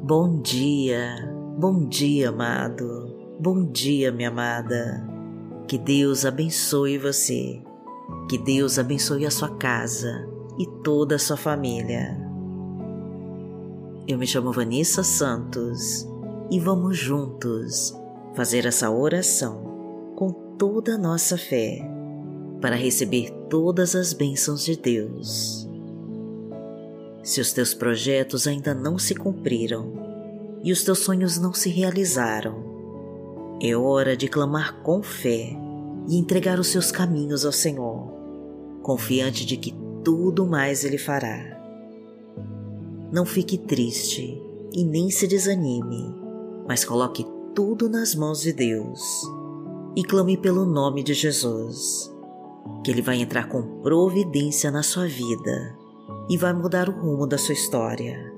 Bom dia, amado, bom dia, minha amada. Que Deus abençoe você, que Deus abençoe a sua casa e toda a sua família. Eu me chamo Vanessa Santos e vamos juntos fazer essa oração com toda a nossa fé para receber todas as bênçãos de Deus. Se os teus projetos ainda não se cumpriram e os teus sonhos não se realizaram, é hora de clamar com fé e entregar os seus caminhos ao Senhor, confiante de que tudo mais Ele fará. Não fique triste e nem se desanime, mas coloque tudo nas mãos de Deus e clame pelo nome de Jesus, que Ele vai entrar com providência na sua vida e vai mudar o rumo da sua história.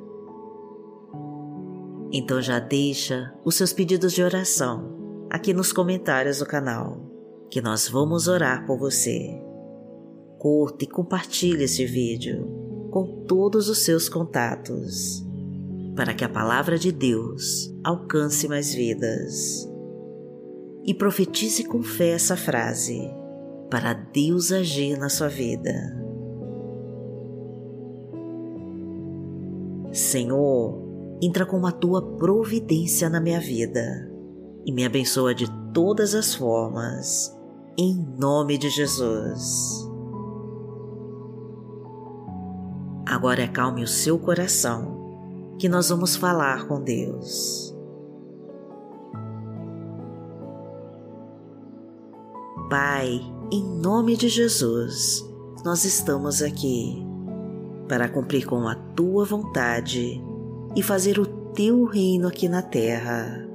Então já deixa os seus pedidos de oração aqui nos comentários do canal, que nós vamos orar por você. Curta e compartilhe este vídeo com todos os seus contatos, para que a palavra de Deus alcance mais vidas. E profetize com fé essa frase, para Deus agir na sua vida. Senhor, entra com a tua providência na minha vida e me abençoa de todas as formas, em nome de Jesus. Agora acalme o seu coração, que nós vamos falar com Deus. Pai, em nome de Jesus, nós estamos aqui para cumprir com a tua vontade e fazer o teu reino aqui na terra.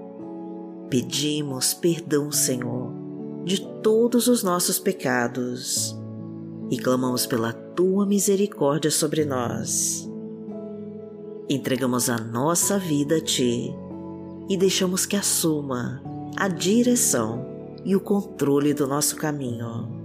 Pedimos perdão, Senhor, de todos os nossos pecados e clamamos pela tua misericórdia sobre nós. Entregamos a nossa vida a ti e deixamos que assuma a direção e o controle do nosso caminho.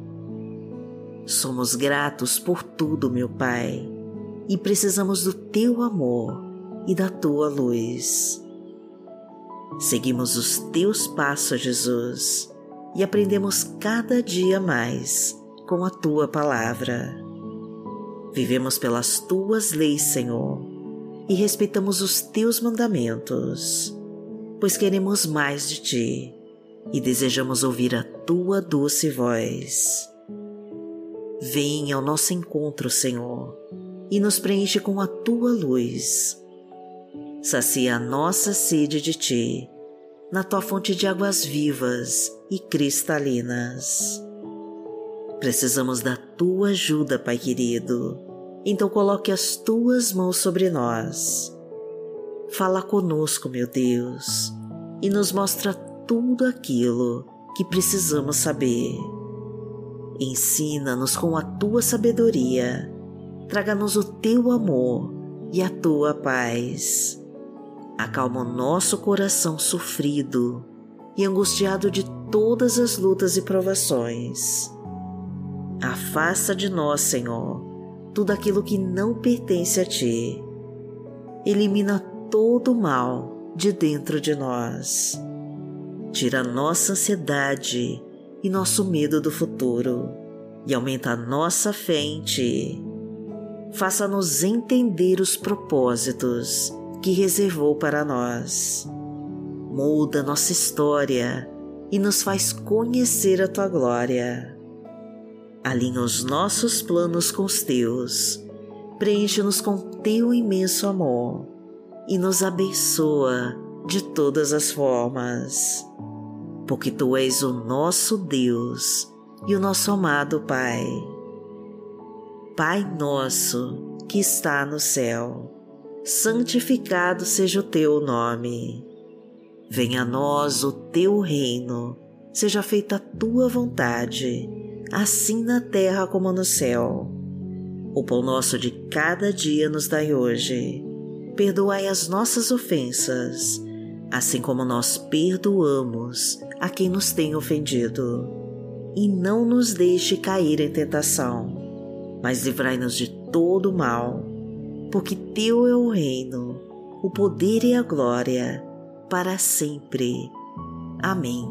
Somos gratos por tudo, meu Pai, e precisamos do teu amor e da tua luz. Seguimos os teus passos, Jesus, e aprendemos cada dia mais com a tua palavra. Vivemos pelas tuas leis, Senhor, e respeitamos os teus mandamentos, pois queremos mais de ti e desejamos ouvir a tua doce voz. Vem ao nosso encontro, Senhor, e nos preenche com a tua luz. Sacia a nossa sede de ti, na tua fonte de águas vivas e cristalinas. Precisamos da tua ajuda, Pai querido, então coloque as tuas mãos sobre nós. Fala conosco, meu Deus, e nos mostra tudo aquilo que precisamos saber. Ensina-nos com a tua sabedoria, traga-nos o teu amor e a tua paz. Acalma o nosso coração sofrido e angustiado de todas as lutas e provações. Afasta de nós, Senhor, tudo aquilo que não pertence a ti. Elimina todo o mal de dentro de nós. Tira nossa ansiedade e nosso medo do futuro e aumenta a nossa fé em ti. Faça-nos entender os propósitos que reservou para nós. Muda nossa história e nos faz conhecer a tua glória. Alinha os nossos planos com os teus, preenche-nos com teu imenso amor e nos abençoa de todas as formas, porque tu és o nosso Deus e o nosso amado Pai. Pai nosso que está no céu, santificado seja o teu nome. Venha a nós o teu reino, seja feita a tua vontade, assim na terra como no céu. O pão nosso de cada dia nos dai hoje. Perdoai as nossas ofensas, assim como nós perdoamos a quem nos tem ofendido. E não nos deixe cair em tentação, mas livrai-nos de todo o mal, porque teu é o reino, o poder e a glória, para sempre. Amém.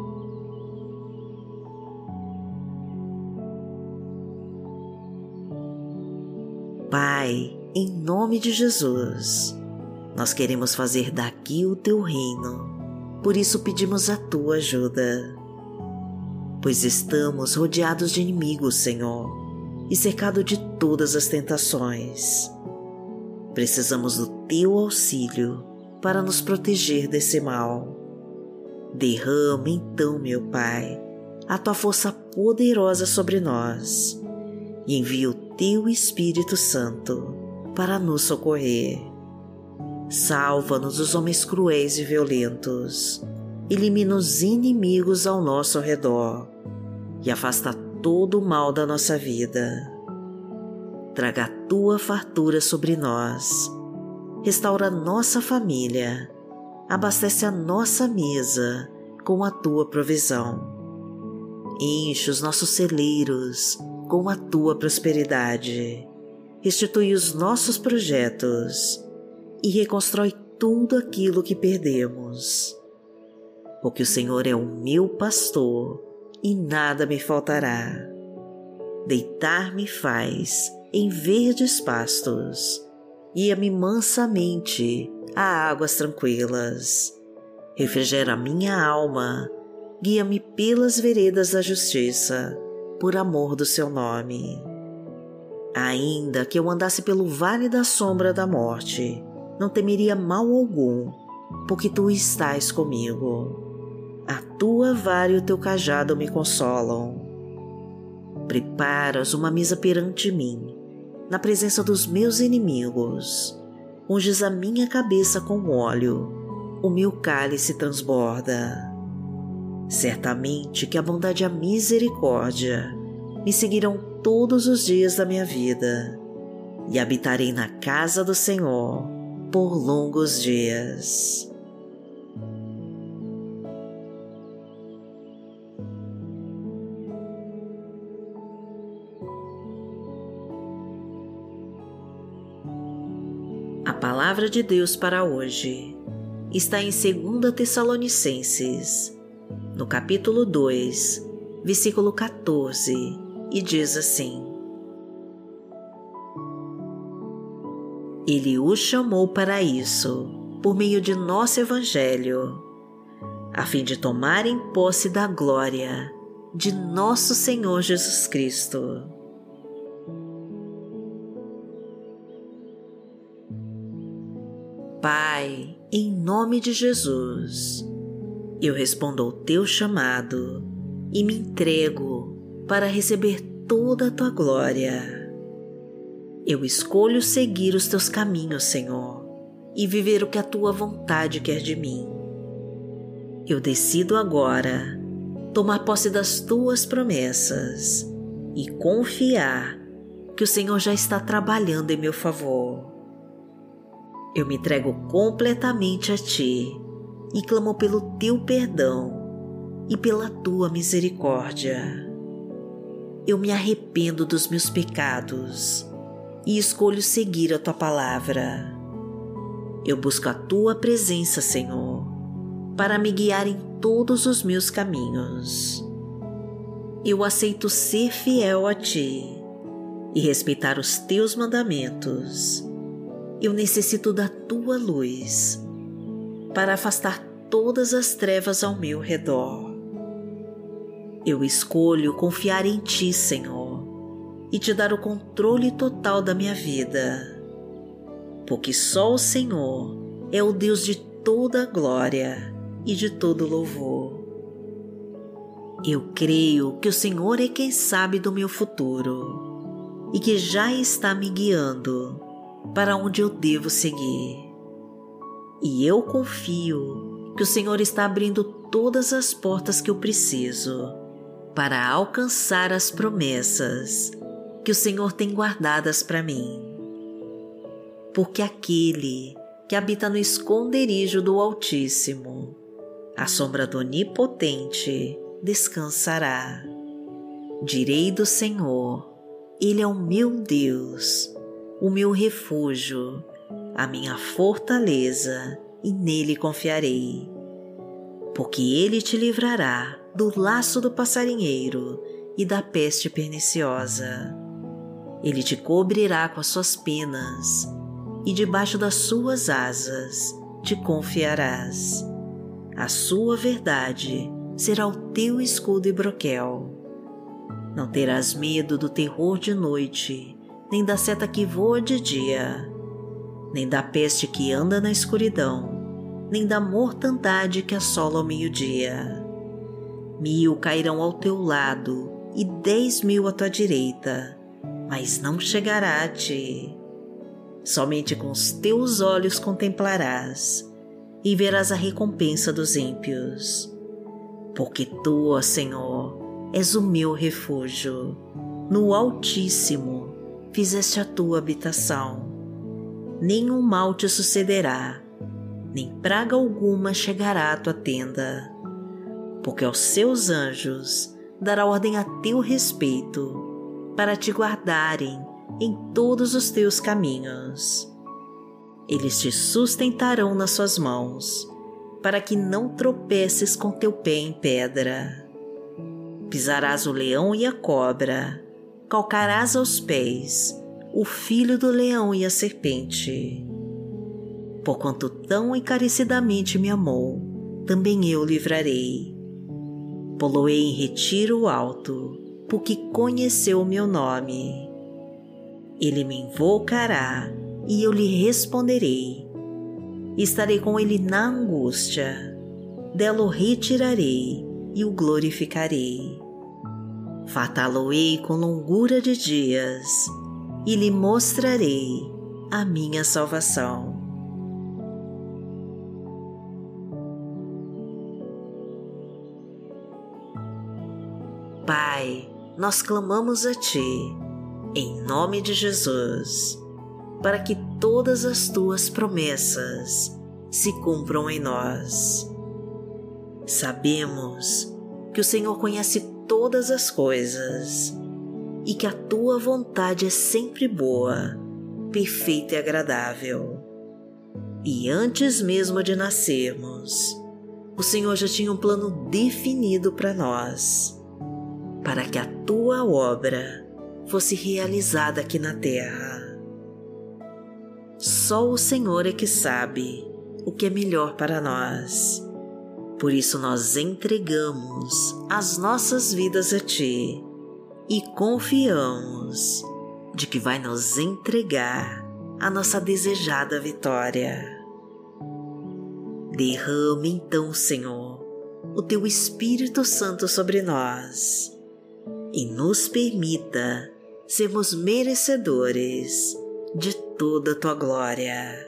Pai, em nome de Jesus, nós queremos fazer daqui o teu reino, por isso pedimos a tua ajuda. Pois estamos rodeados de inimigos, Senhor, e cercados de todas as tentações. Precisamos do teu auxílio para nos proteger desse mal. Derrama então, meu Pai, a tua força poderosa sobre nós e envia o teu Espírito Santo para nos socorrer. Salva-nos dos homens cruéis e violentos, elimina os inimigos ao nosso redor e afasta todo o mal da nossa vida. Traga a tua fartura sobre nós, restaura nossa família, abastece a nossa mesa com a tua provisão. Enche os nossos celeiros com a tua prosperidade, restitui os nossos projetos e reconstrói tudo aquilo que perdemos. Porque o Senhor é o meu pastor e nada me faltará. Deitar-me faz em verdes pastos, guia-me mansamente a águas tranquilas. Refrigera minha alma, guia-me pelas veredas da justiça, por amor do seu nome. Ainda que eu andasse pelo vale da sombra da morte, não temeria mal algum, porque tu estás comigo. A tua vara e o teu cajado me consolam. Preparas uma mesa perante mim, na presença dos meus inimigos. Unges a minha cabeça com óleo, o meu cálice transborda. Certamente que a bondade e a misericórdia me seguirão todos os dias da minha vida, e habitarei na casa do Senhor por longos dias. A palavra de Deus para hoje está em 2 Tessalonicenses, no capítulo 2, versículo 14, e diz assim: Ele o chamou para isso, por meio de nosso Evangelho, a fim de tomarem posse da glória de nosso Senhor Jesus Cristo. Pai, em nome de Jesus, eu respondo ao teu chamado e me entrego para receber toda a tua glória. Eu escolho seguir os teus caminhos, Senhor, e viver o que a tua vontade quer de mim. Eu decido agora tomar posse das tuas promessas e confiar que o Senhor já está trabalhando em meu favor. Eu me entrego completamente a ti e clamo pelo teu perdão e pela tua misericórdia. Eu me arrependo dos meus pecados e escolho seguir a tua palavra. Eu busco a tua presença, Senhor, para me guiar em todos os meus caminhos. Eu aceito ser fiel a ti e respeitar os teus mandamentos. Eu necessito da tua luz para afastar todas as trevas ao meu redor. Eu escolho confiar em ti, Senhor, e te dar o controle total da minha vida, porque só o Senhor é o Deus de toda glória e de todo louvor. Eu creio que o Senhor é quem sabe do meu futuro e que já está me guiando para onde eu devo seguir. E eu confio que o Senhor está abrindo todas as portas que eu preciso para alcançar as promessas que o Senhor tem guardadas para mim. Porque aquele que habita no esconderijo do Altíssimo, à sombra do Onipotente, descansará. Direi do Senhor, Ele é o meu Deus, o meu refúgio, a minha fortaleza, e nele confiarei. Porque ele te livrará do laço do passarinheiro e da peste perniciosa. Ele te cobrirá com as suas penas, e debaixo das suas asas te confiarás. A sua verdade será o teu escudo e broquel. Não terás medo do terror de noite, nem da seta que voa de dia, nem da peste que anda na escuridão, nem da mortandade que assola ao meio-dia. 1000 cairão ao teu lado e 10.000 à tua direita, mas não chegará a ti. Somente com os teus olhos contemplarás e verás a recompensa dos ímpios. Porque tu, ó Senhor, és o meu refúgio, no Altíssimo fizeste a tua habitação. Nenhum mal te sucederá, nem praga alguma chegará à tua tenda, porque aos seus anjos dará ordem a teu respeito, para te guardarem em todos os teus caminhos. Eles te sustentarão nas suas mãos, para que não tropeces com teu pé em pedra. Pisarás o leão e a cobra, calcarás aos pés o filho do leão e a serpente. Porquanto tão encarecidamente me amou, também eu livrarei. Poloei em retiro alto, porque conheceu o meu nome. Ele me invocará e eu lhe responderei. Estarei com ele na angústia, dela o retirarei e o glorificarei. Fartá-lo-ei com longura de dias e lhe mostrarei a minha salvação. Pai, nós clamamos a Ti, em nome de Jesus, para que todas as Tuas promessas se cumpram em nós. Sabemos que o Senhor conhece todas as coisas e que a Tua vontade é sempre boa, perfeita e agradável. E antes mesmo de nascermos, o Senhor já tinha um plano definido para nós, para que a Tua obra fosse realizada aqui na terra. Só o Senhor é que sabe o que é melhor para nós. Por isso nós entregamos as nossas vidas a Ti e confiamos de que vai nos entregar a nossa desejada vitória. Derrame então, Senhor, o Teu Espírito Santo sobre nós e nos permita sermos merecedores de toda a Tua glória.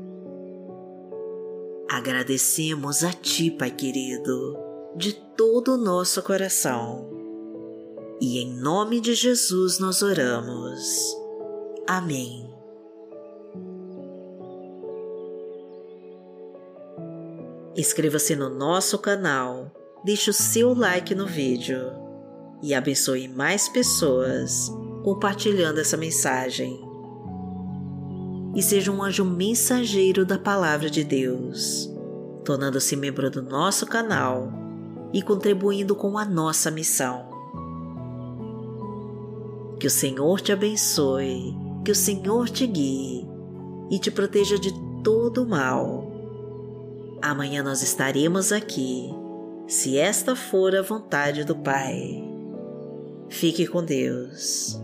Agradecemos a Ti, Pai querido, de todo o nosso coração. E em nome de Jesus nós oramos. Amém. Inscreva-se no nosso canal, deixe o seu like no vídeo e abençoe mais pessoas compartilhando essa mensagem. E seja um anjo mensageiro da Palavra de Deus, tornando-se membro do nosso canal e contribuindo com a nossa missão. Que o Senhor te abençoe, que o Senhor te guie e te proteja de todo o mal. Amanhã nós estaremos aqui, se esta for a vontade do Pai. Fique com Deus.